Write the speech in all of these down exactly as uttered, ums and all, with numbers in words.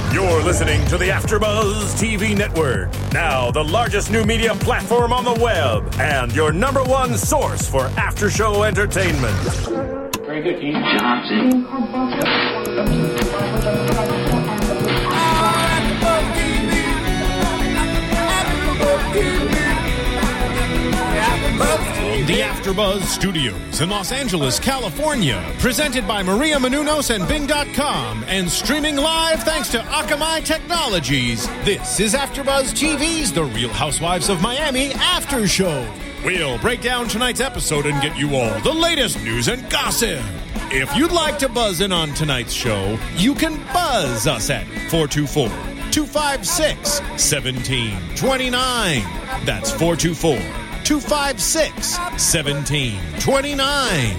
You're listening to the AfterBuzz T V Network, now the largest new media platform on the web, and your number one source for after-show entertainment. Very good, Dean Johnson. The AfterBuzz Studios in Los Angeles, California, presented by Maria Menounos and Bing dot com, and streaming live thanks to Akamai Technologies. This is AfterBuzz T V's The Real Housewives of Miami After Show. We'll break down tonight's episode and get you all the latest news and gossip. If you'd like to buzz in on tonight's show, you can buzz us at four two four, two five six, one seven two nine. That's four two four, two five six, one seven two nine.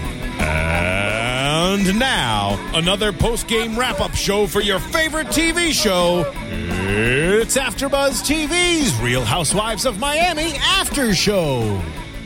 And now, another post-game wrap-up show for your favorite T V show. It's AfterBuzz T V's Real Housewives of Miami After Show.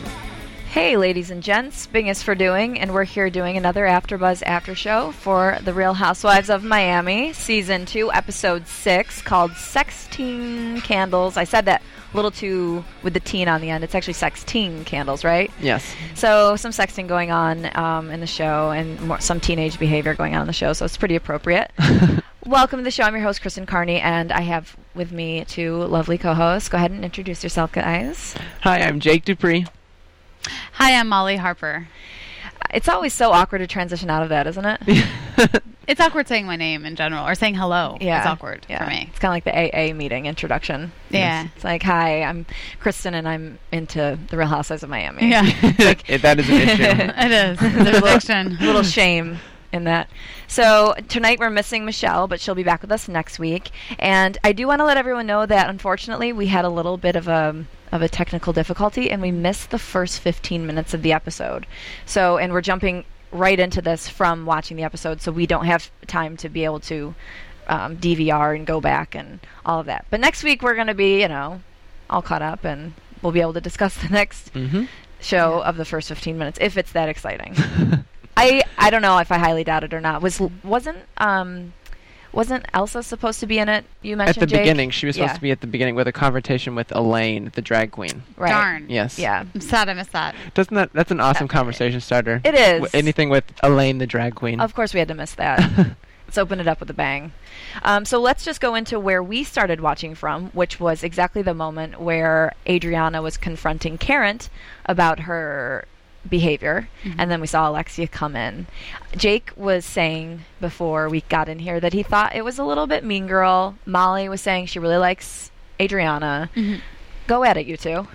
Hey, ladies and gents, Bing is for doing, and we're here doing another AfterBuzz After Show for The Real Housewives of Miami, Season two, Episode six, called Sexteen Candles. I said that a little too with the teen on the end. It's actually sixteen candles, right? Yes. So some sexting going on um, in the show, and more, some teenage behavior going on in the show, so it's pretty appropriate. Welcome to the show. I'm your host, Kristen Carney, and I have with me two lovely co-hosts. Go ahead and introduce yourself, guys. Hi, I'm Jake Dupree. Hi, I'm Molly Harper. It's always so awkward to transition out of that, isn't it? It's awkward saying my name in general, or saying hello. Yeah. It's awkward yeah. for me. It's kind of like the A A meeting introduction. Yeah. It's, it's like, hi, I'm Kristen, and I'm into The Real Housewives of Miami. Yeah. Like, that is an issue. It is. There's a fiction. little shame in that. So tonight we're missing Michelle, but she'll be back with us next week. And I do want to let everyone know that, unfortunately, we had a little bit of a of a technical difficulty, and we missed the first fifteen minutes of the episode. So, and we're jumping right into this from watching the episode, so we don't have time to be able to um, D V R and go back and all of that. But next week we're going to be, you know, all caught up, and we'll be able to discuss the next Mm-hmm. show of the first fifteen minutes, if it's that exciting. I I don't know if I highly doubt it or not. Was wasn't um wasn't Elsa supposed to be in it? You mentioned At the Jake? beginning, she was supposed Yeah. to be at the beginning with a conversation with Elaine, the drag queen. Right. Darn. Yes. Yeah. I'm sad I missed that. Doesn't that? That's an awesome Uh, conversation starter. It is. W- anything with Elaine, the drag queen. Of course we had to miss that. Let's open it up with a bang. Um, so let's just go into where we started watching from, which was exactly the moment where Adriana was confronting Karen about her behavior, Mm-hmm. and then we saw Alexia come in. Jake was saying before we got in here that he thought it was a little bit Mean Girl. Molly was saying she really likes Adriana. Mhm. Go at it, you two.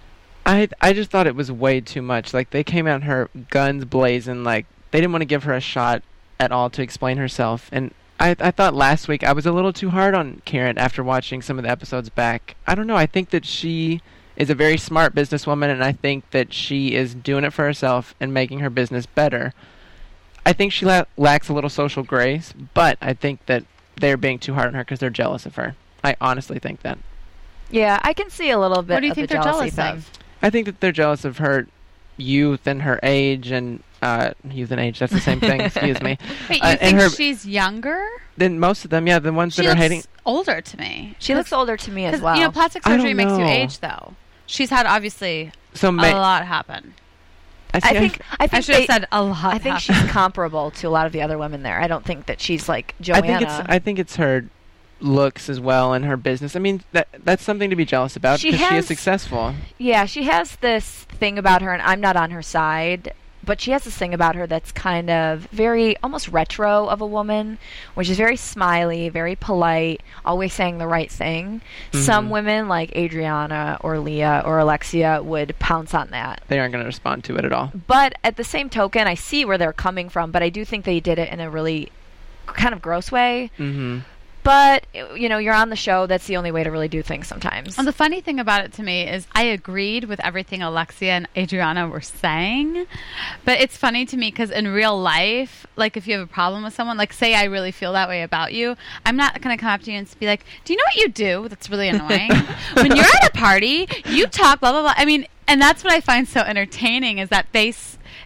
I I just thought it was way too much. Like, they came at her guns blazing. Like, they didn't want to give her a shot at all to explain herself. And I I thought last week I was a little too hard on Karen after watching some of the episodes back. I don't know. I think that she is a very smart businesswoman, and I think that she is doing it for herself and making her business better. I think she la- lacks a little social grace, but I think that they're being too hard on her because they're jealous of her. I honestly think that. Yeah, I can see a little bit What do you of think the they're jealousy jealous thing. of? I think that they're jealous of her youth and her age and uh, youth and age. That's the same thing. Excuse me. Wait, you Uh, and think her- she's younger? Then most of them, yeah, the ones She that are looks hating. older to me. She looks older to me as 'Cause, well. you know, plastic I don't surgery makes you know. age, though. She's had, obviously, So a ma- lot happen. I, see, I think I I think should have they- said a lot I think happen. she's comparable to a lot of the other women there. I don't think that she's like Joanna. I think it's I think it's her looks as well and her business. I mean, that that's something to be jealous about She because she has- is successful. Yeah, she has this thing about her, and I'm not on her side, but she has this thing about her that's kind of very almost retro of a woman, which is very smiley, very polite, always saying the right thing. Some Mhm. women, like Adriana or Leah or Alexia, would pounce on that. They aren't going to respond to it at all. But at the same token, I see where they're coming from, but I do think they did it in a really kind of gross way. Mm-hmm. But, you know, you're on the show. That's the only way to really do things sometimes. Well, the funny thing about it to me is I agreed with everything Alexia and Adriana were saying, but it's funny to me because in real life, like if you have a problem with someone, like say I really feel that way about you, I'm not going to come up to you and be like, do you know what you do that's really annoying? When you're at a party, you talk blah, blah, blah. I mean, and that's what I find so entertaining is that they... S-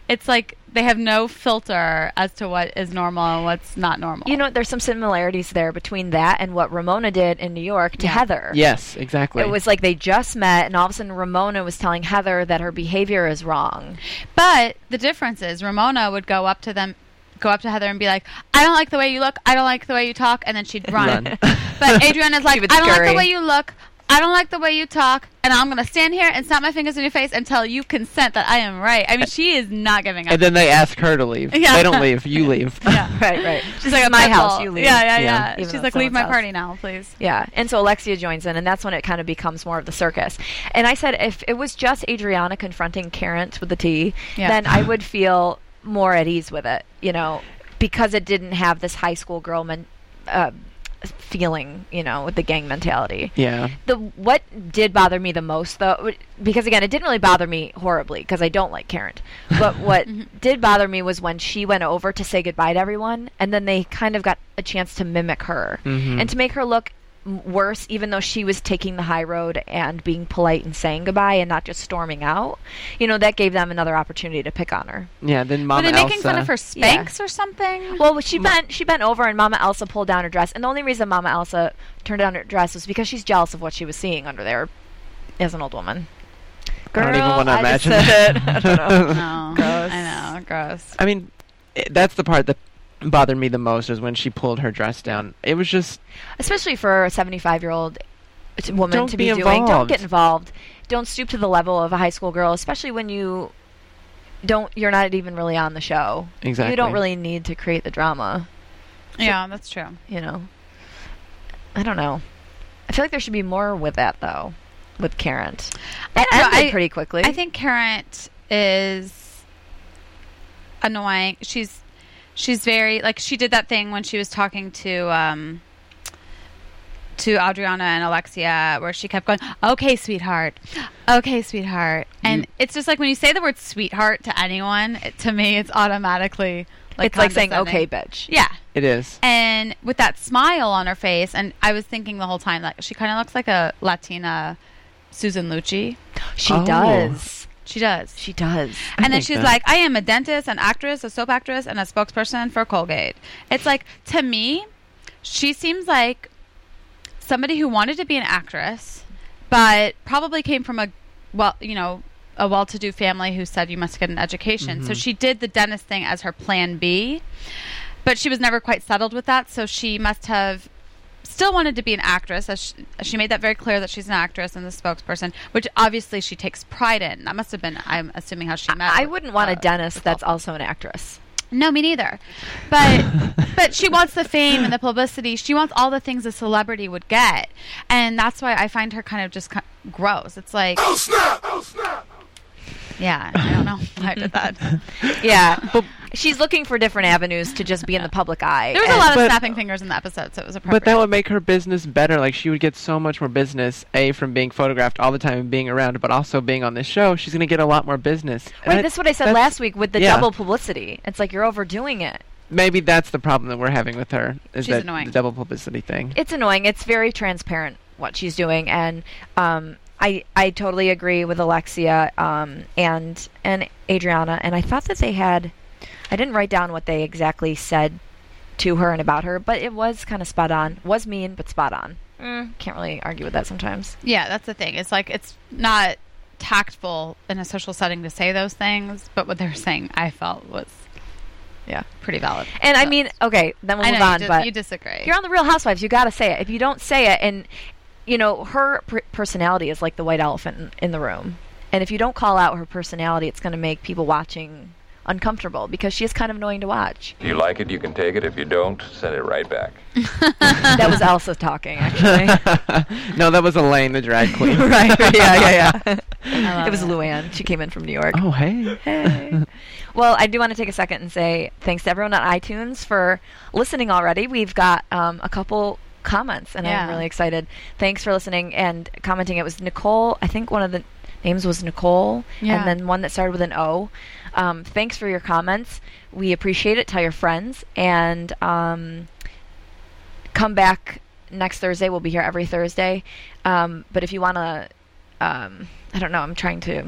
it's like they have no filter as to what is normal and what's not normal. You know, there's some similarities there between that and what Ramona did in New York to Yeah. Heather. Yes, exactly. It was like they just met, and all of a sudden Ramona was telling Heather that her behavior is wrong. But the difference is Ramona would go up to them, go up to Heather and be like, I don't like the way you look. I don't like the way you talk. And then she'd run. Run. But Adriana's like, would I don't like scurry. the way you look. I don't like the way you talk. And I'm going to stand here and snap my fingers in your face until you consent that I am right. I mean, she is not giving up. And then they ask her to leave. Yeah. They don't leave. You leave. yeah. Right, right. She's like, It's my "That's house, all." you leave. Yeah, yeah, Yeah. yeah. Even She's though like, it's leave my someone's party now, please. Yeah, and so Alexia joins in, and that's when it kind of becomes more of the circus. And I said if it was just Adriana confronting Karen with the T, Yeah. then I would feel more at ease with it, you know, because it didn't have this high school girl men- uh, feeling, you know, with the gang mentality. Yeah. The what did bother me the most, though, because again, it didn't really bother me horribly because I don't like Karen. But what did bother me was when she went over to say goodbye to everyone, and then they kind of got a chance to mimic her Mhm. and to make her look m- worse, even though she was taking the high road and being polite and saying goodbye and not just storming out. You know, that gave them another opportunity to pick on her. Yeah, then Were Mama they making fun Elsa- of her Spanx or something? Well, she bent she bent over and Mama Elsa pulled down her dress, and the only reason Mama Elsa turned down her dress was because she's jealous of what she was seeing under there as an old woman. I don't even Girl, wanna I just imagine said it. I don't know. No. Gross. I know, gross. I mean, i that's the part that bothered me the most is when she pulled her dress down. It was just Especially for a seventy-five-year-old woman Don't to be be, doing. Don't involved. get involved. Don't stoop to the level of a high school girl, especially when you don't. You're not even really on the show. Exactly. You don't really need to create the drama. Yeah, that's true. You know. I don't know. I feel like there should be more with that though, with Karen. I It don't know, ended I- pretty quickly. I think Karen is annoying. She's she's very like she did that thing when she was talking to um to Adriana and Alexia where she kept going, "Okay, sweetheart. Okay, sweetheart." And You- it's just like when you say the word sweetheart to anyone, it, to me it's automatically like it's like saying "okay, condescending. bitch." Yeah. It is. And with that smile on her face, and I was thinking the whole time, like she kind of looks like a Latina Susan Lucci. She Oh. does. She does. She does. I And then think she's that- like, I am a dentist, an actress, a soap actress, and a spokesperson for Colgate. It's like, to me, she seems like somebody who wanted to be an actress, but probably came from a, well, you know, a well-to-do family who said you must get an education. So Mhm. she did the dentist thing as her plan B, but she was never quite settled with that. So she must have still wanted to be an actress. As she, she made that very clear that she's an actress and the spokesperson, which obviously she takes pride in. That must have been, I'm assuming, how she met. I with, wouldn't want uh, a dentist with that's all- also an actress. No, me neither. But but she wants the fame and the publicity. She wants all the things a celebrity would get, and that's why I find her kind of just ki- gross. It's like, oh snap, oh snap. Yeah, I don't know why I did that. Yeah, but she's looking for different avenues to just be in the public eye. There was a and- lot of But- snapping fingers in the episode, so it was appropriate. But that would make her business better. Like she would get so much more business, A, from being photographed all the time and being around, but also being on this show. She's going to get a lot more business. And Wait, I- this is what I said that's- last week with the yeah. double publicity. It's like you're overdoing it. Maybe that's the problem that we're having with her. Is She's that annoying. the double publicity thing? It's annoying. It's very transparent what she's doing, and um, I I totally agree with Alexia um, and and Adriana. And I thought that they had. I didn't write down what they exactly said to her and about her, but it was kind of spot on. Was mean, but spot on. Mm, can't really argue with that sometimes. yeah, that's the thing. It's like it's not tactful in a social setting to say those things, but what they were saying, I felt was Yeah. pretty valid. And I So- mean, okay, then we'll I move know on. you, dis- but you disagree. you're on the Real Housewives. You got to say it. If you don't say it, and you know her pr- personality is like the white elephant in, in the room, and if you don't call out her personality, it's going to make people watching uncomfortable because she is kind of annoying to watch. If you like it, you can take it. If you don't, send it right back. That was Elsa talking, actually. No, that was Elaine, the drag queen. right? Yeah, yeah, yeah. love It was it. Luann. She came in from New York. Oh, hey. Hey. Well, I do want to take a second and say thanks to everyone on iTunes for listening already. We've got um, a couple comments, and I'm Yeah. really excited. Thanks for listening and commenting. It was Nicole. I think one of the names was Nicole, Yeah. and then one that started with an O. Um, thanks for your comments. We appreciate it. Tell your friends. And um, come back next Thursday. We'll be here every Thursday. Um, but if you want to, um, I don't know, I'm trying to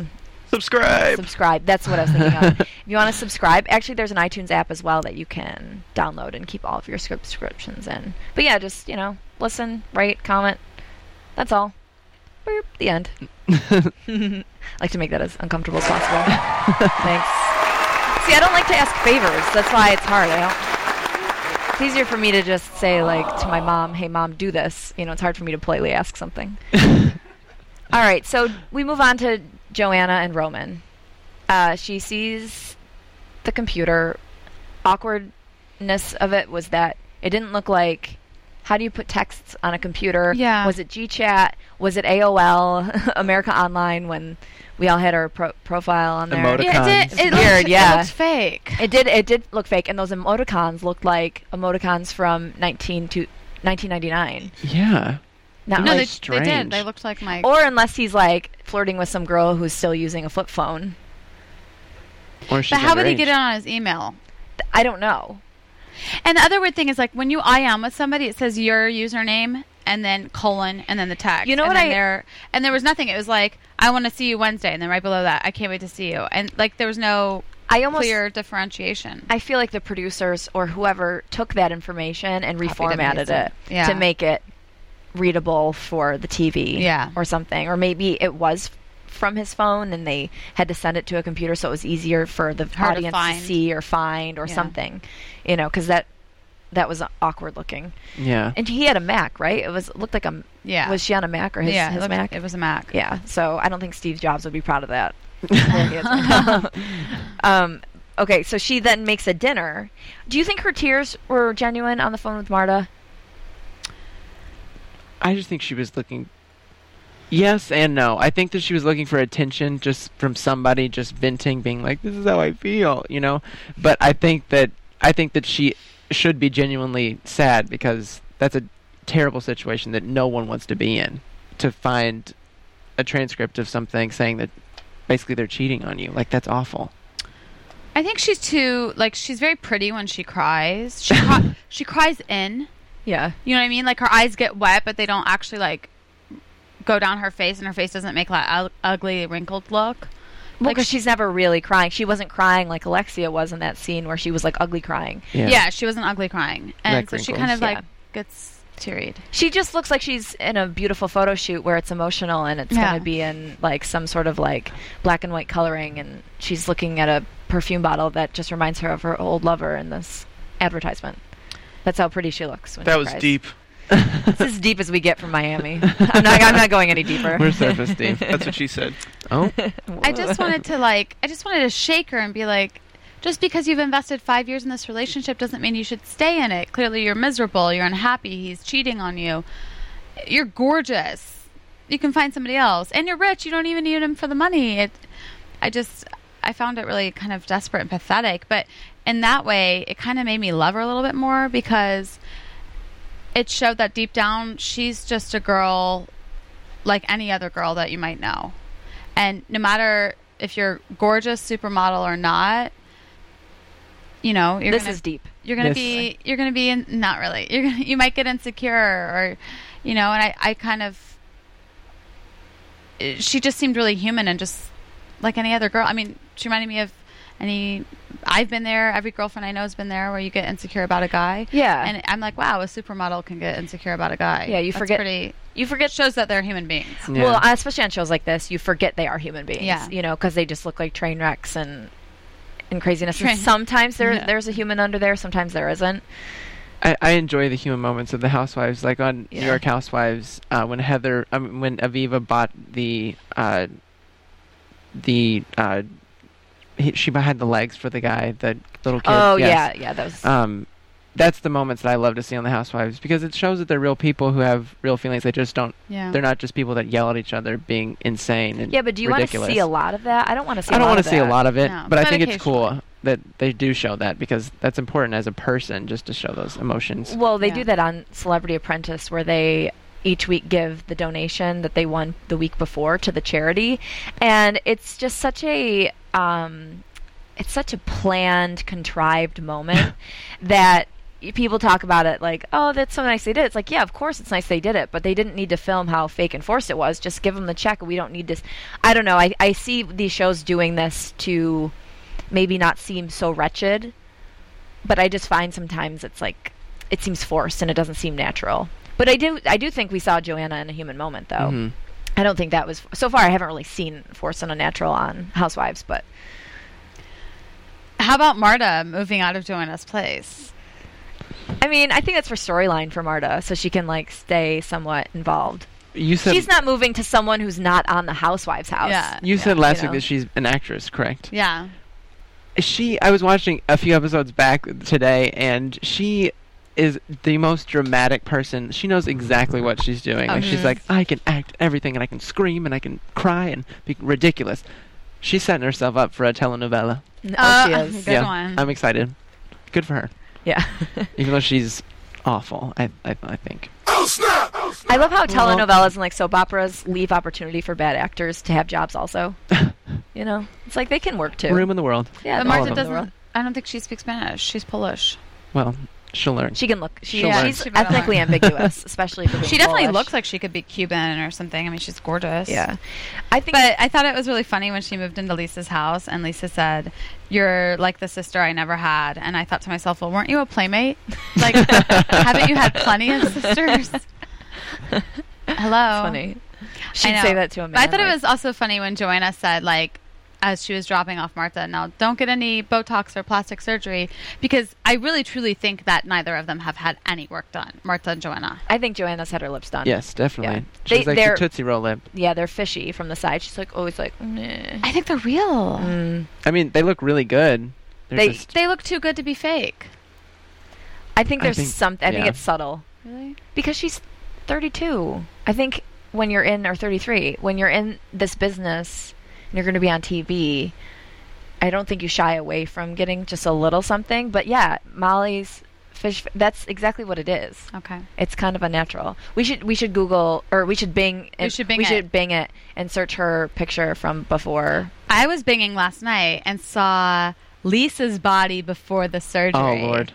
Subscribe. Subscribe. That's what I was thinking of. If you want to subscribe, actually, there's an iTunes app as well that you can download and keep all of your subscriptions in. But yeah, just, you know, listen, rate, comment. That's all. Boop, the end. I like to make that as uncomfortable as possible. Thanks. See, I don't like to ask favors. That's why it's hard. I don't. It's easier for me to just say, like, to my mom, hey, Mom, do this. You know, it's hard for me to politely ask something. All right, so we move on to Joanna and Roman. Uh, she sees the computer. Awkwardness of it was that it didn't look like, how do you put texts on a computer? Yeah. Was it GChat? Was it A O L, America Online, when we all had our pro- profile on there? Emoticons. Yeah, it did. It It's weird, looked, yeah. It looked fake. It did. It did look fake, and those emoticons looked like emoticons from nineteen to nineteen ninety-nine. Yeah. Not no, like, they, they strange. did. They looked like my. or unless he's like flirting with some girl who's still using a flip phone. Or she's But how would he underage. get it on his email? I don't know. And the other weird thing is, like, when you I am with somebody, it says your username and then colon and then the text. You know and what then I- There, and there was nothing. It was like, I want to see you Wednesday, and then right below that, I can't wait to see you. And like, there was no I almost clear differentiation. I feel like the producers or whoever took that information and Copied and reformatted pasted. it Yeah. to make it readable for the T V Yeah. or something. Or maybe it was from his phone and they had to send it to a computer so it was easier for the Hard to audience to, find. see or find or Yeah. something. You know, because that that was awkward looking. Yeah. And he had a Mac, right? It was it looked like a Yeah. Was she on a Mac or his, yeah, it, his looked- Mac? it was a Mac. Yeah, so I don't think Steve Jobs would be proud of that. There he is right now. um, okay, so she then makes a dinner. Do you think her tears were genuine on the phone with Marta? I just think she was looking. Yes and no. I think that she was looking for attention just from somebody, just venting, being like, "This is how I feel," you know. But I think that I think that she should be genuinely sad because that's a terrible situation that no one wants to be in. To find a transcript of something saying that basically they're cheating on you, like that's awful. I think she's too like she's very pretty when she cries. She cry, she cries in. Yeah. You know what I mean? Like her eyes get wet, but they don't actually like go down her face, and her face doesn't make that u- ugly wrinkled look. Well, Like, because she's never really crying. She wasn't crying like Alexia was in that scene where she was like ugly crying. Yeah. Yeah, she wasn't ugly crying, and Neck so she wrinkles. kind of like Yeah. gets teary. She just looks like she's in a beautiful photo shoot where it's emotional and it's Yeah. going to be in like some sort of like black and white coloring, and she's looking at a perfume bottle that just reminds her of her old lover in this advertisement. That's how pretty she looks when That she was cries. deep. It's as deep as we get from Miami. I'm not. I'm not going any deeper. We're surface deep. That's what she said. Oh, I just wanted to like, I just wanted to shake her and be like, just because you've invested five years in this relationship doesn't mean you should stay in it. Clearly, you're miserable. You're unhappy. He's cheating on you. You're gorgeous. You can find somebody else, and you're rich. You don't even need him for the money. It. I just, I found it really kind of desperate and pathetic. But in that way, it kind of made me love her a little bit more because it showed that deep down she's just a girl like any other girl that you might know. And no matter if you're gorgeous supermodel or not, you know, you're This gonna, is deep. You're gonna This- be you're gonna be in, not really. You're gonna you might get insecure or you know, and I, I kind of she just seemed really human and just like any other girl. I mean, she reminded me of any I've been there, every girlfriend I know has been there where you get insecure about a guy. Yeah. And I'm like, wow, a supermodel can get insecure about a guy. Yeah, you That's forget- pretty You forget. shows that they're human beings. yeah. Well, especially on shows like this, you forget they are human beings. Yeah. You know, because they just look like train wrecks and and craziness. Train- And sometimes there Yeah. there's a human under there. Sometimes there isn't. I, I enjoy the human moments of the Housewives, like on Yeah. New York Housewives, uh, when Heather, um, when Aviva bought the, uh, the, uh, he, she had the legs for the guy, the little kid. Oh yes. yeah, yeah. That was. Um, that's the moments that I love to see on the Housewives because it shows that they're real people who have real feelings. They just don't. Yeah. They're not just people that yell at each other, being insane and yeah, but do you want to ridiculous. see a lot of that? I don't want to see. I don't want want to see a lot of it, No, but I but think it's cool occasionally. that they do show that because that's important as a person, just to show those emotions. Well, they Yeah. do that on Celebrity Apprentice, where they each week give the donation that they won the week before to the charity, and it's just such a um, it's such a planned, contrived moment that y- people talk about it like, oh, that's so nice they did it. It's like, yeah, of course it's nice they did it, but they didn't need to film how fake and forced it was. Just give them the check. We don't need this. I don't know. I, I see these shows doing this to maybe not seem so wretched, but I just find sometimes it's like, it seems forced and it doesn't seem natural. But I do I do think we saw Joanna in a human moment, though. Mm-hmm. I don't think that was... So far, I haven't really seen forced and unnatural on Housewives, but... How about Marta moving out of Joanna's place? I mean, I think that's for storyline for Marta, so she can, like, stay somewhat involved. You said She's not moving to someone who's not on the Housewives' house. Yeah. You said last you know. week that she's an actress, correct? Yeah. She. I was watching a few episodes back today, and she is the most dramatic person. She knows exactly what she's doing. Like, she's like, I can act everything, and I can scream, and I can cry, and be ridiculous. She's setting herself up for a telenovela. No, Uh, she is. Good yeah, one. I'm excited. Good for her. Yeah. Even though she's awful, I I, I think. I love how telenovelas and, like, soap operas leave opportunity for bad actors to have jobs also. You know? It's like they can work, too. Room in the world. Yeah, But all Marta of them. doesn't... I don't think she speaks Spanish. She's Polish. Well, she'll learn. She can look... She, She'll learn. she's She better ethnically learn. ambiguous, especially for being She definitely Polish. looks like she could be Cuban or something. I mean, she's gorgeous. Yeah. I think... But I thought it was really funny when she moved into Lisa's house and Lisa said, "You're like the sister I never had." And I thought to myself, well, weren't you a playmate? Like, haven't you had plenty of sisters? Hello. funny. I She'd know. say that to a man. But I thought like, it was also funny when Joanna said, like, as she was dropping off Martha, now don't get any Botox or plastic surgery, because I really truly think that neither of them have had any work done, Martha and Joanna. I think Joanna's had her lips done. Yes, definitely. Yeah. She's They- like the they're- Tootsie Roll lip. Yeah, they're fishy from the side. She's like always like, meh. I think they're real. Mm. I mean, they look really good. They're They- just, They look too good to be fake. I think I there's think- something. I think yeah. it's subtle Really? because she's thirty-two. I think when you're in or thirty-three, when you're in this business and you're going to be on T V, I don't think you shy away from getting just a little something. But yeah, Molly's fish. That's exactly what it is. Okay. It's kind of unnatural. We should we should Google or we should Bing. We and- should Bing we it. should Bing it and search her picture from before. I was binging last night and saw Lisa's body before the surgery. oh, Lord.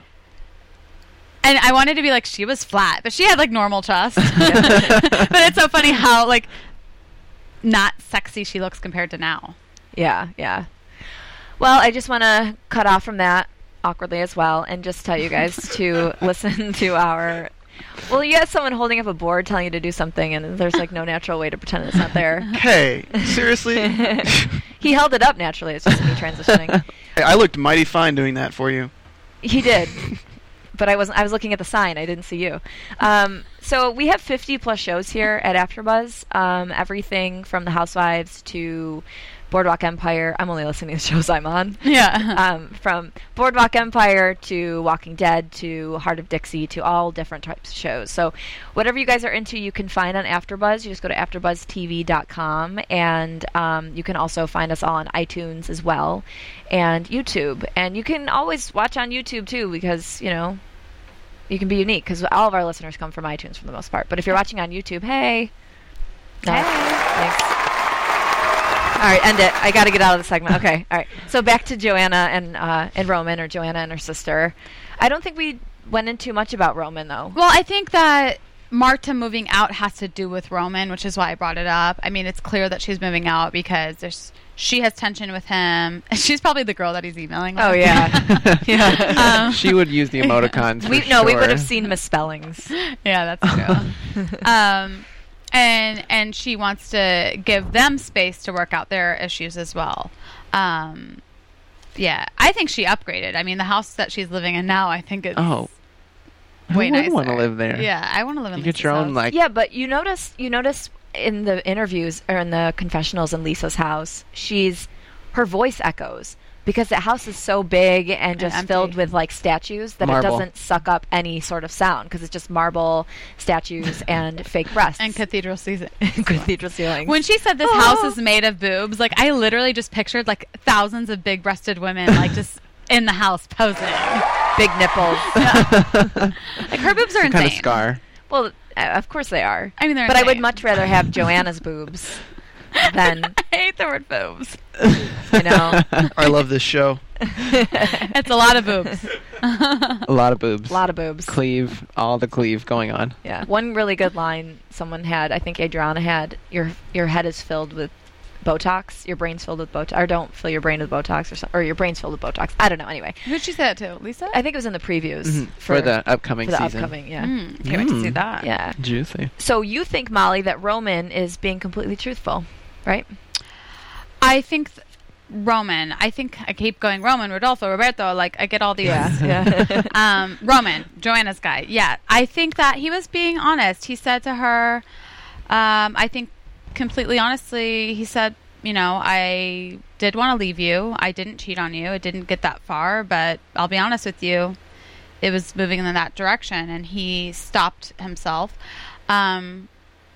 And I wanted to be like, she was flat, but she had like normal chest. But it's so funny how like not sexy she looks compared to now. Yeah, yeah. Well, I just want to cut off from that awkwardly as well and just tell you guys to listen to our... Well, you have someone holding up a board telling you to do something, and there's like no natural way to pretend it's not there. Hey, seriously? He held it up naturally. It's just me transitioning. Hey, I looked mighty fine doing that for you. He did. But I wasn't. I was looking at the sign. I didn't see you. Um, so we have fifty plus shows here at AfterBuzz. Um, everything from The Housewives to Boardwalk Empire. I'm only listening to the shows I'm on. Yeah. Um, from Boardwalk Empire to Walking Dead to Heart of Dixie to all different types of shows. So whatever you guys are into, you can find on AfterBuzz. You just go to after buzz t v dot com, and um, you can also find us all on iTunes as well and YouTube. And you can always watch on YouTube too, because you know you can be unique because all of our listeners come from iTunes for the most part. But if you're watching on YouTube, hey, no, Hey. thanks. All right, end it. I got to get out of the segment. Okay, all right. So back to Joanna and uh, and Roman, or Joanna and her sister. I don't think we went into much about Roman, though. Well, I think that Marta moving out has to do with Roman, which is why I brought it up. I mean, it's clear that she's moving out because there's she has tension with him. She's probably the girl that he's emailing with. Oh yeah, yeah. Um, She would use the emoticons. we for no, we sure. would have seen misspellings. Yeah, that's true. um, and and she wants to give them space to work out their issues as well. Um, yeah, I think she upgraded. I mean, the house that she's living in now, I think it's Oh. way Who nicer. would want to live there? Yeah, I want to live in You get Lisa's your own house. like. Yeah, but you notice you notice in the interviews or in the confessionals in Lisa's house, she's her voice echoes because the house is so big and just empty. filled with like statues that Marble. it doesn't suck up any sort of sound because it's just marble statues and fake breasts and cathedral season. cathedral ceilings. When she said this house is made of boobs, like I literally just pictured like thousands of big-breasted women like just in the house posing. big nipples. Like her boobs are Some insane. kind of scar. Well, uh, of course they are. I mean, they're but I would insane. much rather have Joanna's boobs than I hate the word boobs. you know. I love this show. It's a lot of boobs. A lot of boobs. A lot of boobs. Cleave, all the cleave going on. Yeah. One really good line someone had, I think Adriana had, your your head is filled with Botox, your brain's filled with Botox, or don't fill your brain with Botox, or, so, or your brain's filled with Botox. I don't know, anyway. Who'd she say that to? Lisa? I think it was in the previews. Mhm. For, For the upcoming for the season. upcoming, yeah. Mm, can't wait to see Mm. that. Yeah. Juicy. So you think, Molly, that Roman is being completely truthful, right? I think th- Roman. I think I keep going Roman, Rodolfo, Roberto. Like I get all these. yeah. um, Roman, Joanna's guy. Yeah, I think that he was being honest. He said to her, um, I think completely honestly, he said, you know, I did want to leave you. I didn't cheat on you. It didn't get that far, but I'll be honest with you, it was moving in that direction, and he stopped himself. Um,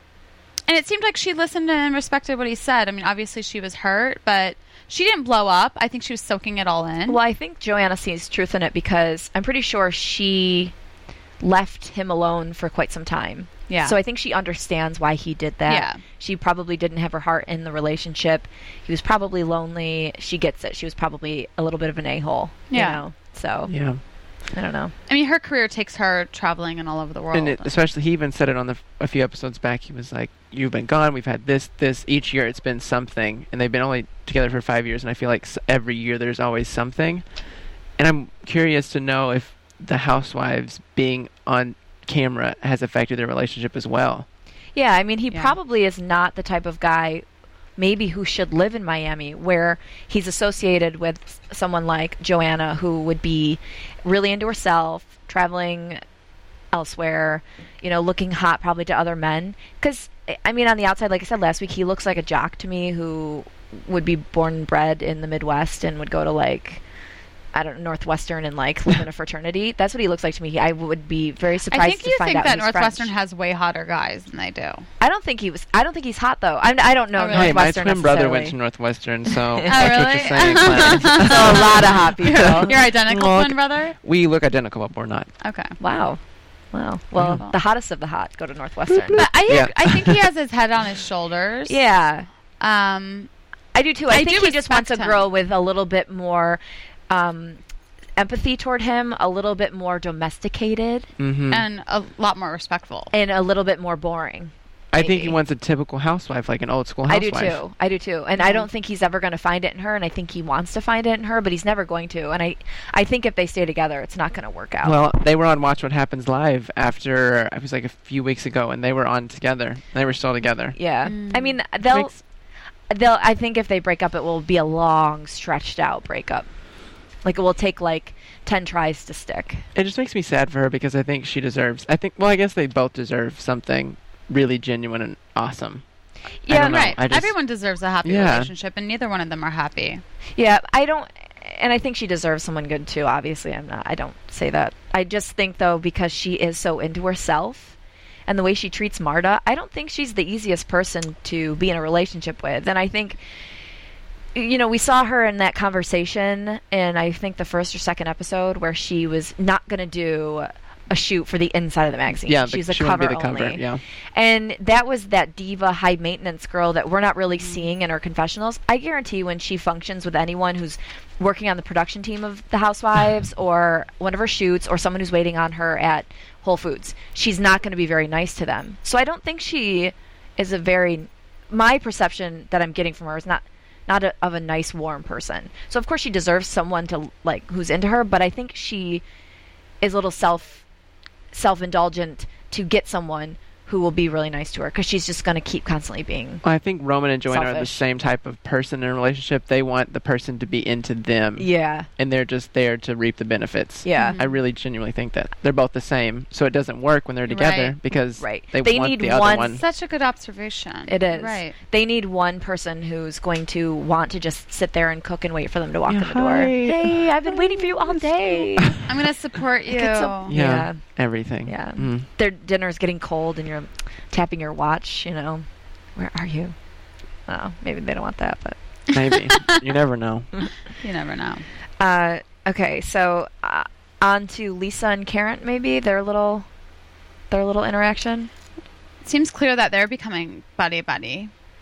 and it seemed like she listened and respected what he said. I mean, obviously she was hurt, but she didn't blow up. I think she was soaking it all in. Well, I think Joanna sees truth in it because I'm pretty sure she left him alone for quite some time. Yeah. So I think she understands why he did that. Yeah. She probably didn't have her heart in the relationship. He was probably lonely. She gets it. She was probably a little bit of an a-hole. Yeah. You know? So Yeah. I don't know. I mean, her career takes her traveling and all over the world. And it, especially, he even said it on the a few episodes back. He was like, "You've been gone. We've had this, this. Each year, it's been something." And they've been only together for five years, and I feel like s- every year there's always something. And I'm curious to know if the housewives being on camera has affected their relationship as well. Yeah, I mean, he Yeah. probably is not the type of guy maybe who should live in Miami, where he's associated with someone like Joanna, who would be really into herself, traveling elsewhere, you know, looking hot probably to other men. Because, I mean, on the outside, like I said last week, he looks like a jock to me who would be born and bred in the Midwest and would go to, like, I don't know, Northwestern and, like, live in a fraternity. That's what he looks like to me. He, I would be very surprised I think to you find think out that he's Northwestern French. has way hotter guys than they do. I don't think he was. I don't think he's hot though. I, I don't know Oh, really? Hey, my Northwestern twin brother went necessarily. to Northwestern, so Oh, that's what really? you're saying, Clarence. So a lot of hot people. Your identical Look. twin brother? We look identical, but we're not. Okay. Wow. Wow. Well, Yeah. the hottest of the hot go to Northwestern. But I, Yeah. I think he has his head on his shoulders. yeah, Um, I do too. I, I think do he just wants a respect him. girl with a little bit more um, empathy toward him, a little bit more domesticated, Mm-hmm. and a lot more respectful. and a little bit more boring. I think he maybe. wants a typical housewife, like an old school I do housewife. too. I do too. And I don't think he's ever going to find it in her, and I think he wants to find it in her, but he's never going to. And I, I think if they stay together, it's not going to work out. Well, they were on Watch What Happens Live after, it was like a few weeks ago, and they were on together. They were still together. yeah. Mm. I mean, they'll, Makes- they'll. I think if they break up, it will be a long, stretched out breakup. Like it will take like ten tries to stick. It just makes me sad for her because I think she deserves, I think, well, I guess they both deserve something really genuine and awesome. I Yeah, don't know. Right. I just- Everyone deserves a happy Yeah. relationship, and neither one of them are happy. Yeah, I don't, and I think she deserves someone good too. Obviously, I'm not. I don't say that. I just think though, because she is so into herself, and the way she treats Marta, I don't think she's the easiest person to be in a relationship with. And I think, you know, we saw her in that conversation in I think the first or second episode where she was not going to do a shoot for the inside of the magazine. Yeah, the- she's a she wouldn't cover be the cover, only. yeah. And that was that diva, high maintenance girl that we're not really Mm. seeing in her confessionals. I guarantee when she functions with anyone who's working on the production team of The Housewives or one of her shoots or someone who's waiting on her at Whole Foods, she's not going to be very nice to them. So I don't think she is a very, my perception that I'm getting from her is not not a, of a nice, warm person. So of course she deserves someone to like who's into her, but I think she is a little self self-indulgent to get someone who will be really nice to her because she's just going to keep constantly being. Well, I think Roman and Joanna are the Selfish. same type of person in a relationship. They want the person to be into them. Yeah. And they're just there to reap the benefits. Yeah. I really genuinely think that they're both the same, so it doesn't work when they're together Right. because Right. they, They want need the other one one. Such a good observation. It is. Right. They need one person who's going to want to just sit there and cook and wait for them to walk Yeah, in the door. hi. Hey, I've been waiting for you all day. I'm going to support you. Get some- Yeah, Yeah. everything. Yeah. Mm. Their dinner's getting cold and you're tapping your watch, you know. Where are you? Oh, maybe they don't want that, but. Maybe. You never know. You never know. Uh, okay, so uh, on to Lisa and Karen, maybe their little, their little interaction. It seems clear that they're becoming buddy buddy.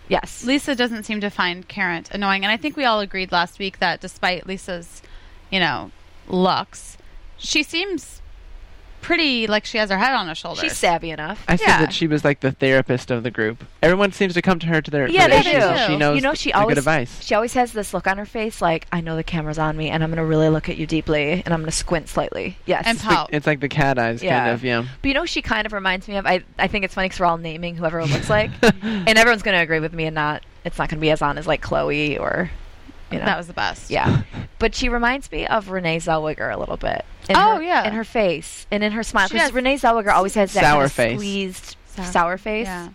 Yes. Lisa doesn't seem to find Karen annoying. And I think we all agreed last week that despite Lisa's, you know, looks, she seems pretty like she has her head on her shoulders. She's savvy enough. I said Yeah. that she was like the therapist of the group. Everyone seems to come to her to their, Yeah, for they issues, do. and she knows You know, she the always good advice. she always has this look on her face, like I know the camera's on me, and I'm gonna really look at you deeply, and I'm gonna squint slightly. Yes. And pout. It's like the cat eyes, Yeah. kind of, yeah. But you know, she kind of reminds me of. I I think it's funny because we're all naming whoever it looks like, and everyone's gonna agree with me, and not. It's not gonna be as on as like Chloe or. You know. That was the best. Yeah. But she reminds me of Renee Zellweger a little bit. In Oh, her, yeah. In her face and in her smile. She Because has Renee Zellweger always has that sour kind of face. squeezed, Sour- sour, face. Yeah.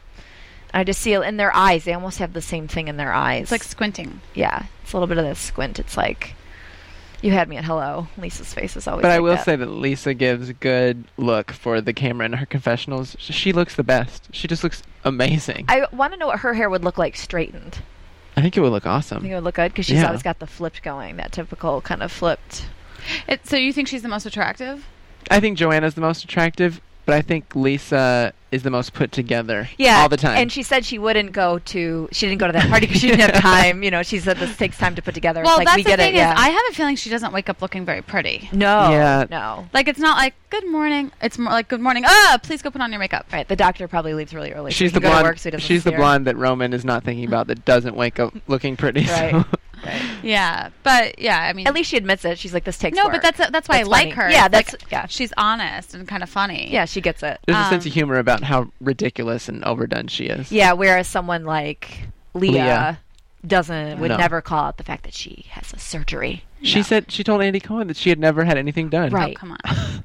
I just see it in their eyes. They almost have the same thing in their eyes. It's like squinting. yeah. It's a little bit of this squint. It's like, you had me at hello. Lisa's face is always But like I will that. say that Lisa gives a good look for the camera in her confessionals. Sh- She looks the best. She just looks amazing. I, I want to know what her hair would look like straightened. think it would look I awesome. think it would look good because she's Yeah. always got the flipped going. That typical kind of flipped. It, so you think she's the most attractive? I think Joanna's the most attractive, but I think Lisa is the most put together Yeah, all the time. And she said she wouldn't go to. She didn't go to that party because she didn't have time. You know, she said this takes time to put together. Well, it's like, that's we the get thing it. Yeah. is, I have a feeling she doesn't wake up looking very pretty. no, Yeah. no. Like it's not like good morning. It's more like good morning. Ah, please go put on your makeup. Right, the doctor probably leaves really early. so she's he the can go to blonde. work so he doesn't she's the see her. blonde that Roman is not thinking about that doesn't wake up looking pretty. Right. so- Right. Yeah, but yeah, I mean, At least she admits it. She's like, this takes no, work. but that's that's why That's I like funny. her. Yeah, It's that's like, yeah. she's honest and kind of funny. Yeah, she gets it. There's a sense Um, of humor about how ridiculous and overdone she is. Yeah, whereas someone like Leah, Leah. doesn't would No. never call out the fact that she has a surgery. She No. said she told Andy Cohen that she had never had anything done. Right. Oh, come on.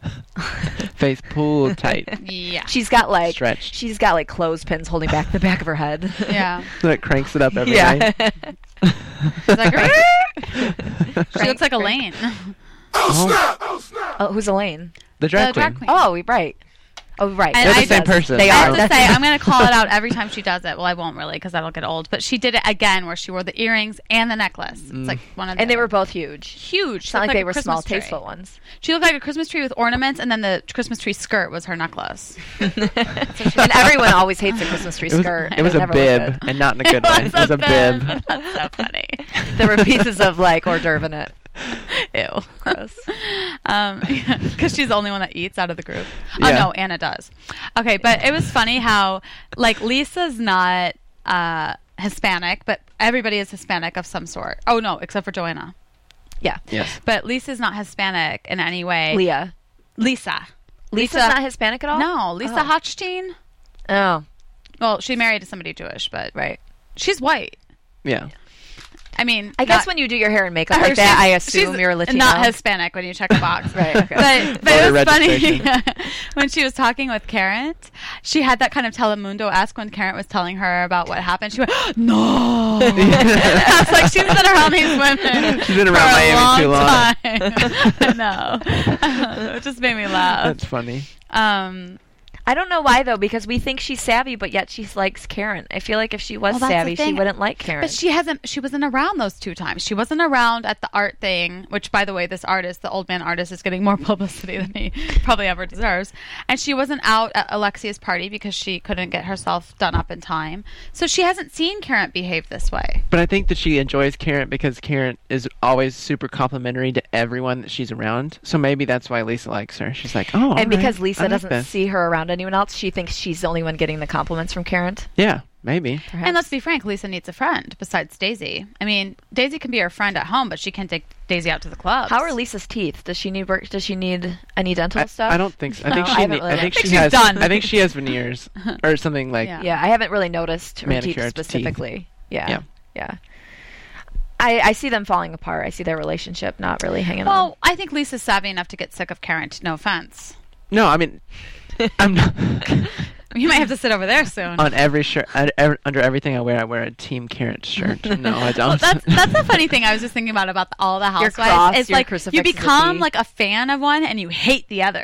Face pulled tight. Yeah. She's got like Stretched. she's got like clothespins holding back the back of her head. Yeah. So it cranks it up every yeah. night. She's like, she looks like Elaine. Oh, Oh, who's Elaine? the drag The queen. drag queen. Oh, we- right. Oh, right. And They're the I same does. person. They I are. have to That's- say, I'm going to call it out every time she does it. Well, I won't really because that'll get old. But she did it again where she wore the earrings and the necklace. It's Mm. like one of the and they were both huge. huge. It's not like, Looked they a were small, Christmas tree. tasteful ones. She looked like a Christmas tree with ornaments, and then the Christmas tree skirt was her necklace. And everyone always hates a Christmas tree It was, skirt. it was a never worth bib, it. and not in a good way. It was a bib. That's so funny. There were pieces of like hors d'oeuvre in it. Ew. Gross. Um, because she's the only one that eats out of the group. Oh Yeah. no, Anna does. Okay, but it was funny how like Lisa's not uh, Hispanic, but everybody is Hispanic of some sort. Oh no, except for Joanna. Yeah. Yes. But Lisa's not Hispanic in any way. Leah. Lisa. Lisa's Lisa- not Hispanic at all? No, Lisa Oh. Hochstein. Oh, Well, she married to somebody Jewish, but right. she's white. Yeah. I mean, I guess not- when you do your hair and makeup Or like that, I she's- assume she's you're Latino. Not Hispanic when you check the box. Right, okay. But, but Voter it was funny registration. when she was talking with Karen. She had that kind of Telemundo-esque when Karen was telling her about what happened. She went, no. I was like, she's been around these women She's been for around a Miami long too long. time. I know. It just made me laugh. That's funny. Um, I don't know why though, because we think she's savvy, but yet she likes Karen. I feel like if she was Well, that's the savvy, she thing. wouldn't like Karen. But she hasn't. She wasn't around those two times. She wasn't around at the art thing. Which, by the way, this artist, the old man artist, is getting more publicity than he probably ever deserves. And she wasn't out at Alexia's party because she couldn't get herself done up in time. So she hasn't seen Karen behave this way. But I think that she enjoys Karen because Karen is always super complimentary to everyone that she's around. So maybe that's why Lisa likes her. She's like, oh, all and because right, Lisa I like doesn't this. see her around anyone else, she thinks she's the only one getting the compliments from Karen. Yeah, maybe. Perhaps. And let's be frank, Lisa needs a friend besides Daisy. I mean, Daisy can be her friend at home, but she can't take Daisy out to the clubs. How are Lisa's teeth? Does she need work? Does she need any dental I, stuff? I don't think so. I No, think I she. haven't ne- really I think looked. she She's has. done. I think she has veneers or something like. Yeah. Yeah, I haven't really noticed her teeth Manicured teeth. specifically. Yeah, Yeah. yeah. I, I see them falling apart. I see their relationship not really hanging on. Well, I think Lisa's savvy enough to get sick of Karen. No offense. No, I mean, I'm not. You might have to sit over there soon. On every shirt, I, ev- under everything I wear, I wear a Team Karen shirt. No, I don't. Well, that's that's the funny thing I was just thinking about about the, all the Your housewives. cross, it's your like crucifix you is a become T. like a fan of one and you hate the others.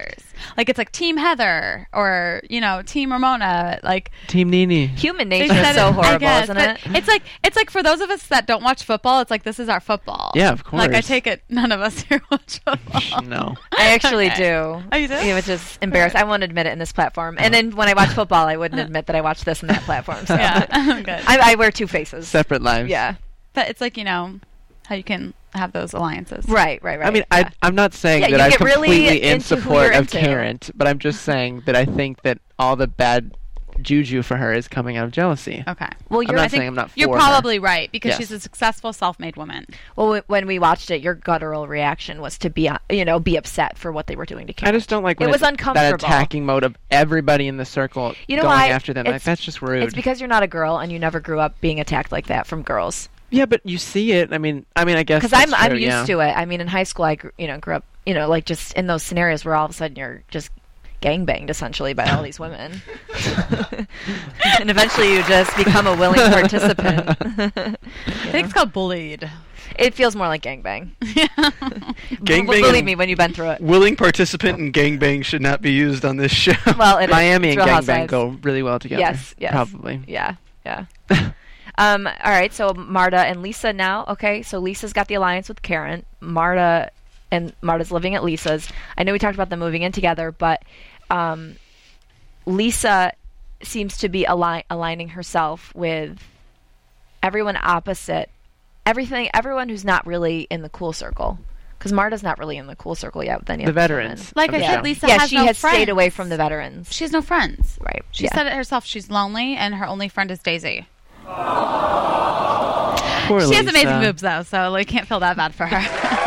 Like it's like Team Heather or you know Team Ramona. Like Team Nene. Human they nature is said so it- I horrible, guess, isn't but it? It's like it's like for those of us that don't watch football, it's like this is our football. Yeah, of Like I course. take it, none of us here watch football. No. I actually Okay. do. Oh, you do? Yeah, which is embarrassing. I won't admit it in this platform. And then when I watch football, I wouldn't admit that I watch this and that platform. So. Yeah, good. I, I wear two faces. Separate lives. Yeah. But it's like you know how you can have those alliances. Right, right, right. I mean, yeah. I, I'm not saying Yeah, that you I'm get really completely in into who support you're of into. Karen, but I'm just saying that I think that all the bad juju for her is coming out of jealousy. Okay. Well, I'm you're, not I think, saying I'm not for You're her. probably right because Yes. she's a successful self-made woman. well, w- when we watched it, your guttural reaction was to be, uh, you know, be upset for what they were doing to I Karen. just don't like when It was it's uncomfortable. that attacking mode of everybody in the circle You know going why? after them. Like, It's- that's just rude. It's because you're not a girl and you never grew up being attacked like that from girls. yeah, but you see it. I mean, I mean, I guess Because I'm that's I'm true, used yeah. to it. I mean, in high school, I gr- you know grew up, you know, like just in those scenarios where all of a sudden you're just gangbanged essentially by all these women, and eventually you just become a willing participant. I think it's called bullied. It feels more like gangbang. Gangbang Believe and me when you've been through it. willing participant and gangbang should not be used on this show. Well, it is. Miami It's and Real gangbang Housewives. go really well together. Yes, yes. Probably. Yeah, yeah. um, all right, so Marta and Lisa now. Okay, so Lisa's got the alliance with Karen. Marta and Marta's living at Lisa's. I know we talked about them moving in together, but um, Lisa seems to be align- aligning herself with everyone opposite, everything, everyone who's not really in the cool circle. Because Marta's not really in the cool circle yet with any The of these women. veterans. Like of I the said, show. Lisa Yeah, has she no has friends. stayed away from the veterans. She has no friends. Right. She yeah. said it herself. She's lonely, and her only friend is Daisy. Poor She has Lisa. amazing boobs, though, so like can't feel that bad for her.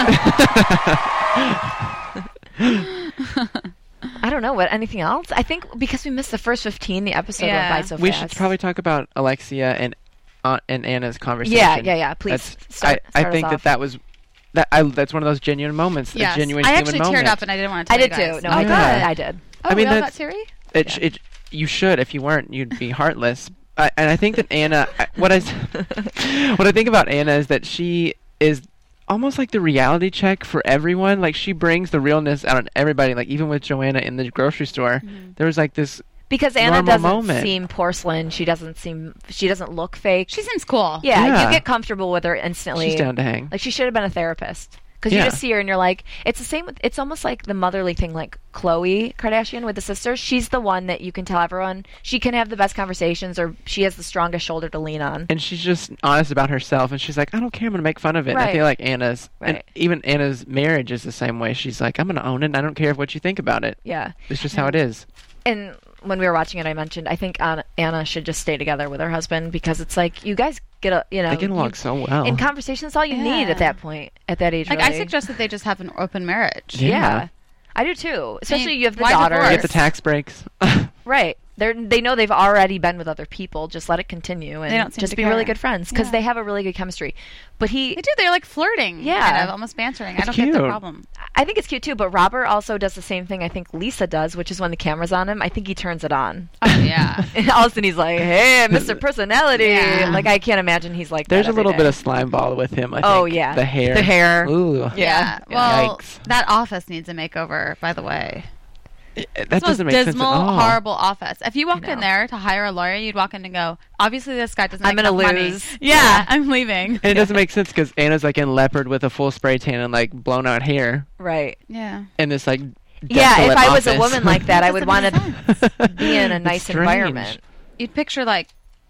I don't know what anything else. I think because we missed the first fifteen, the episode Yeah. went by so We fast. should probably talk about Alexia and uh, and Anna's conversation. Yeah, yeah, yeah. Please That's, start- I, start I us think off. that that was that. I, that's one of those genuine moments. Yes. A genuine I human actually moment. teared up, and I didn't want to I tell did you guys. too. No, oh, I good. did. I did. Oh, I mean, we all got that's- teary? It, sh- it, you should. If you weren't, you'd be heartless. I, and I think that Anna. I- What I s- what I think about Anna is that she is almost like the reality check for everyone. Like she brings the realness out of everybody. Like even with Joanna in the grocery store, Mm-hmm. there was like this. Because Anna normal doesn't moment. seem porcelain. She doesn't seem. She doesn't look fake. She seems cool. yeah, Yeah. you get comfortable with her instantly. She's down to hang. Like she should have been a therapist. Because Yeah. you just see her and you're like, it's the same with. It's almost like the motherly thing, like Khloe Kardashian with the sisters. She's the one that you can tell everyone she can have the best conversations, or she has the strongest shoulder to lean on. And she's just honest about herself, and she's like, I don't care, I'm going to make fun of it. And I Right. feel like Anna's, and Right. even Anna's marriage is the same way. She's like, I'm going to own it, and I don't care what you think about it. Yeah. It's just how it is. And when we were watching it, I mentioned I think Anna, Anna should just stay together with her husband because it's like you guys get a you know They get along you- so well. in conversation. That's all you need Yeah. at that point, at that age. Like I really. suggest that they just have an open marriage. Yeah. Yeah. I do too. Especially mean, you have the why daughter. divorce? Get the tax breaks. Right. They're, they know they've already been with other people. Just let it continue and They don't seem just to be really care. good friends because Yeah. they have a really good chemistry. But he, They do. They're like flirting. Yeah. Kind of, almost bantering. I It's don't get the cute. problem. I think it's cute too. But Robert also does the same thing I think Lisa does, which is when the camera's on him, I think he turns it on. Oh, yeah. And all of a sudden he's like, "Hey, Mister Personality!" Yeah. Like I can't imagine he's like. There's that a little every bit day. of slime ball with him, I think. Oh, yeah. The hair. The hair. Ooh. Yeah. Well, Yikes. that office needs a makeover, by the way. That It's the doesn't most make dismal, sense at all. horrible office. If you walk I in know. there to hire a lawyer, you'd walk in and go, obviously this guy doesn't I'm make gonna enough money. lose. Yeah, Yeah. I'm leaving. And it doesn't make sense because Anna's like in leopard with a full spray tan and like blown out hair Right. Yeah. in this like Yeah. If desolate I was a office. woman like that, I would Doesn't want make to be in a It's nice strange. environment. You'd picture like,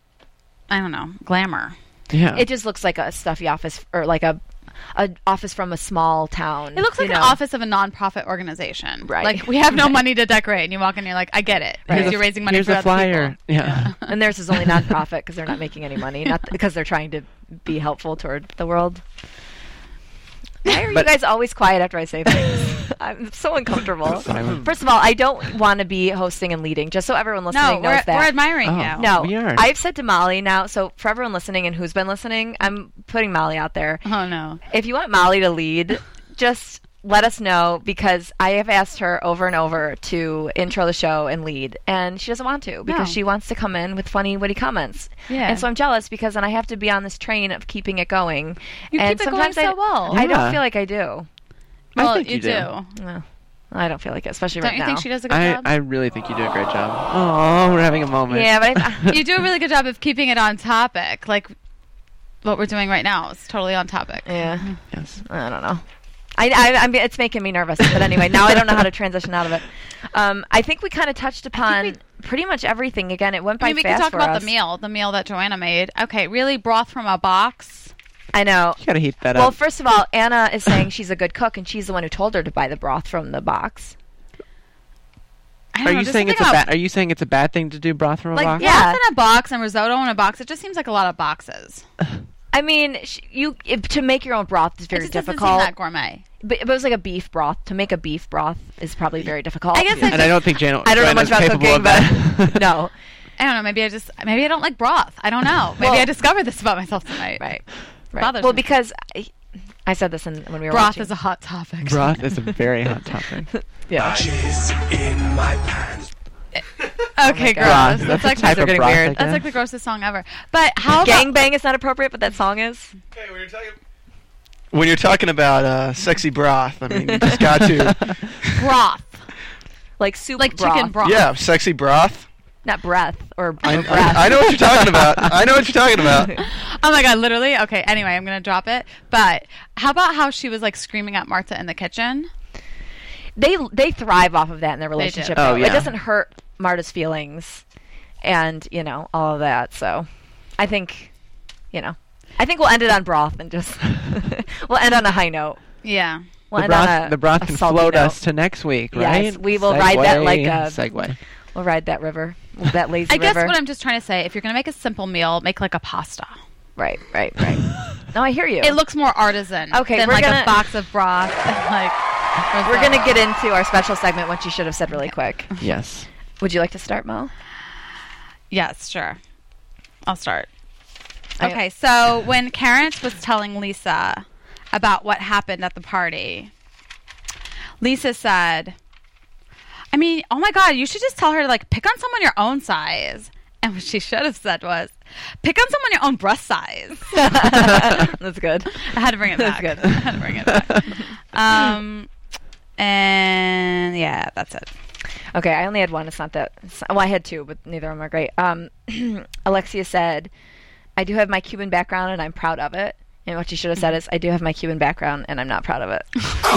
I don't know, glamour. Yeah. It just looks like a stuffy office or like a, a office from a small town. It looks like you an know? office of a nonprofit organization. Right. Like we have no Right. money to decorate, and you walk in, and you're like, I get it. Right. Because you're raising money Here's for a other flyer. people. Yeah. And theirs is only nonprofit because they're not making any money, not th- because they're trying to be helpful toward the world. Why are you But- guys always quiet after I say things? I'm so uncomfortable. Silent. First of all, I don't want to be hosting and leading, just so everyone listening No, knows we're, that. we're admiring Oh. you. no, We are. I've said to Molly now, so for everyone listening and who's been listening, I'm putting Molly out there. Oh, no. If you want Molly to lead, just let us know because I have asked her over and over to intro the show and lead, and she doesn't want to because No. she wants to come in with funny, witty comments. Yeah. And so I'm jealous because then I have to be on this train of keeping it going. You and keep it going sometimes I, so well. I Yeah. don't feel like I do. I Well, think you you do. do. Oh, I don't feel like it, especially Don't right you now. think she does a good I, job? I really think you do a great job. Oh, we're having a moment. Yeah, but I, You do a really good job of keeping it on topic. Like what we're doing right now is totally on topic. yeah, Yes. I don't know. I, I, I'm, it's making me nervous. But anyway, now I don't know how to transition out of it. Um, I think we kind of touched upon pretty much everything. Again, it went by I mean, we fast can talk for about us. the meal, the meal that Joanna made. Okay, really, broth from a box. I know. You gotta heat that Well, up. first of all, Anna is saying she's a good cook, and she's the one who told her to buy the broth from the box. I don't Are know, you just saying it's a something bad? Are you saying it's a bad thing to do broth from a Like box? yeah. broth in a box and risotto in a box. It just seems like a lot of boxes. I mean, sh- you if, to make your own broth is It very just doesn't seem difficult. that gourmet. But, but it was like a beef broth. To make a beef broth is probably very difficult. I guess I And I don't think Jan- I don't know much Joanna's about capable cooking, of that. but no. I don't know. Maybe I just maybe I don't like broth. I don't know. Maybe Well- I discovered this about myself tonight. Right. Right. Bothers Well, me. because I, I said this in, when we were Broth watching. is a hot topic. Broth is a very hot topic. yeah. Okay, God. gross. Broth. That's That's like a type they're of getting broth. weird. I that's like the guess. grossest song ever. But how about Gangbang is not appropriate, but that song is. Hey, when you're talking, when you're talking about uh, sexy broth, I mean, you just got to. broth? Like soup Like broth. chicken broth. Yeah, sexy broth. Not breath or, I, or breath. I, I know what you're talking about. I know what you're talking about. Oh my god, literally? Okay, anyway, I'm going to drop it. But how about how she was like screaming at Marta in the kitchen? They they thrive off of that in their relationship. do. Oh, though. yeah. It doesn't hurt Marta's feelings, and you know all of that. So, I think, you know, I think we'll end it on broth and just we'll end on a high note. Yeah. We'll The end broth, on a, the broth a can salty float note. us to next week, Yes, right? we will ride that like a- Segway. We'll ride that river, that lazy I guess river. what I'm just trying to say, if you're going to make a simple meal, make like a pasta. Right, right, right. No, I hear you. It looks more artisan Okay, than we're like gonna- a box of broth. like We're gonna get into our special segment, which you should have said really quick. Yes. Would you like to start, Mo? Yes, sure. I'll start. I- Okay, so when Karen was telling Lisa about what happened at the party, Lisa said, I mean, oh my God, you should just tell her to like pick on someone your own size. And what she should have said was, pick on someone your own breast size. That's good. I had to bring it That's back. good. I had to bring it back. um, and yeah, that's it. Okay, I only had one. It's not that. It's, well, I had two, but neither of them are great. Um, Alexia said, I do have my Cuban background and I'm proud of it. And what she should have said is, I do have my Cuban background and I'm not proud of it.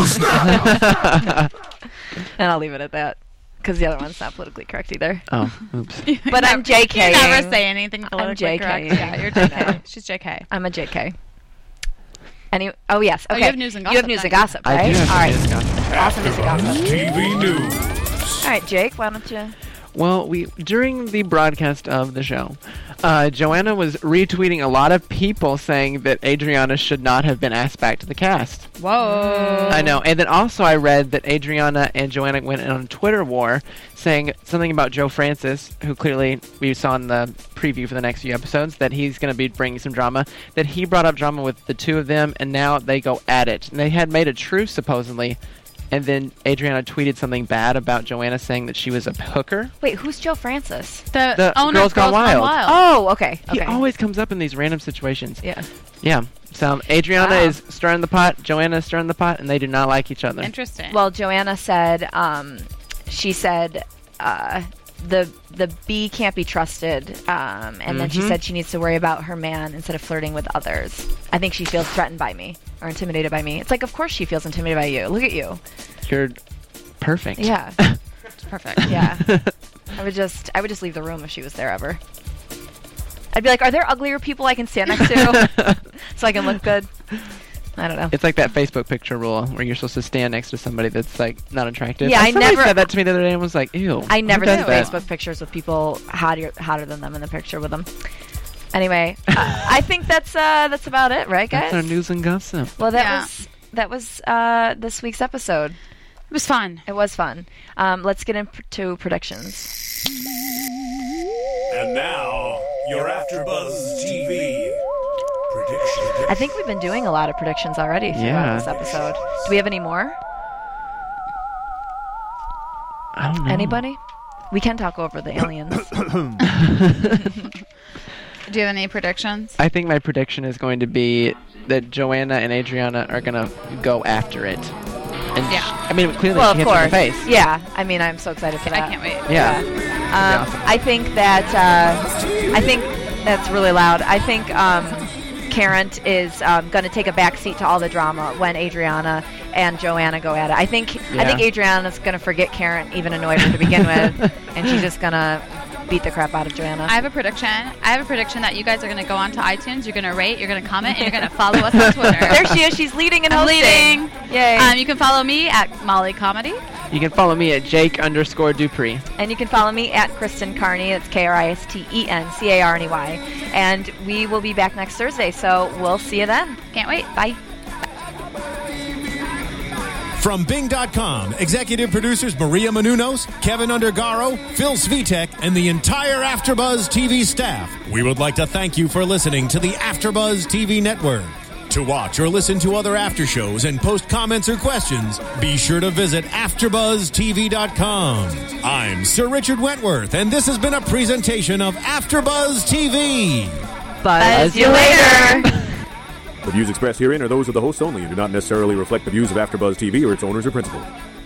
And I'll leave it at that. Because the other one's not politically correct either. Oh, oops. But I'm J K. You never say anything I'm politically J K. correct. Yeah, you're J K. She's J K. I'm a J K. Any? Oh yes. Oh, Okay. you have news and You have gossip, news and don't you? gossip, right? I do have All right. news and gossip. Awesome news and gossip. T V News. All right, Jake. Why don't you? Well, we during the broadcast of the show, uh, Joanna was retweeting a lot of people saying that Adriana should not have been asked back to the cast. Whoa. I know. And then also I read that Adriana and Joanna went on a Twitter war saying something about Joe Francis, who clearly we saw in the preview for the next few episodes, that he's going to be bringing some drama, that he brought up drama with the two of them, and now they go at it. And they had made a truce, supposedly, and then Adriana tweeted something bad about Joanna, saying that she was a hooker. Wait, who's Joe Francis? The, The owner Girls of Gone Girls Gone Wild. Wild. Oh, okay. He okay. always comes up in these random situations. Yeah. Yeah. So Adriana Wow. is stirring the pot, Joanna is stirring the pot, and they do not like each other. Interesting. Well, Joanna said, um, she said, uh, the the bee can't be trusted, um, and then she Mhm. said she needs to worry about her man instead of flirting with others. I think she feels threatened by me or intimidated by me. It's like, of course she feels intimidated by you. Look at you. You're perfect. Yeah, It's perfect. yeah. I would just, I would just leave the room if she was there ever. I'd be like, are there uglier people I can stand next to so I can look good? I don't know. It's like that Facebook picture rule where you're supposed to stand next to somebody that's like not attractive. Yeah, And I somebody never- said that to me the other day and was like, "Ew." I never who see does that? Facebook pictures with people hotter hotter than them in the picture with them. Anyway, uh, I think that's uh, that's about it, right, guys? That's our news and gossip. Well, that Yeah. was that was uh, this week's episode. It was fun. It was fun. Um, let's get into predictions. And now, your AfterBuzz T V prediction. I think we've been doing a lot of predictions already throughout Yeah. this episode. Do we have any more? I don't know. Anybody? We can talk over the aliens. Do you have any predictions? I think my prediction is going to be that Joanna and Adriana are going to go after it. And Yeah. sh- I mean, clearly Well, she of hits her in course. the face. Yeah. I mean, I'm so excited for I that. can't wait. Yeah. Um, awesome. I think that uh, I think that's really loud. I think um, Karen is um, going to take a back seat to all the drama when Adriana and Joanna go at it. I think I Yeah. think Adriana's going to forget Karen even annoyed her to begin with, and she's just going to beat the crap out of Joanna. I have a prediction. I have a prediction that you guys are going to go on to iTunes, you're going to rate, you're going to comment, and you're going to follow us on Twitter. There she is. She's leading and I'm hosting. leading. Yay. Um, you can follow me at Molly Comedy. You can follow me at Jake underscore Dupree. And you can follow me at Kristen Carney. It's K R I S T E N C A R N E Y. And we will be back next Thursday, so we'll see you then. Can't wait. Bye. From Bing dot com, executive producers Maria Menounos, Kevin Undergaro, Phil Svitek, and the entire AfterBuzz T V staff, we would like to thank you for listening to the AfterBuzz T V network. To watch or listen to other after shows and post comments or questions, be sure to visit after buzz T V dot com. I'm Sir Richard Wentworth, and this has been a presentation of AfterBuzz T V. Buzz you later. The views expressed herein are those of the hosts only and do not necessarily reflect the views of AfterBuzz T V or its owners or principals.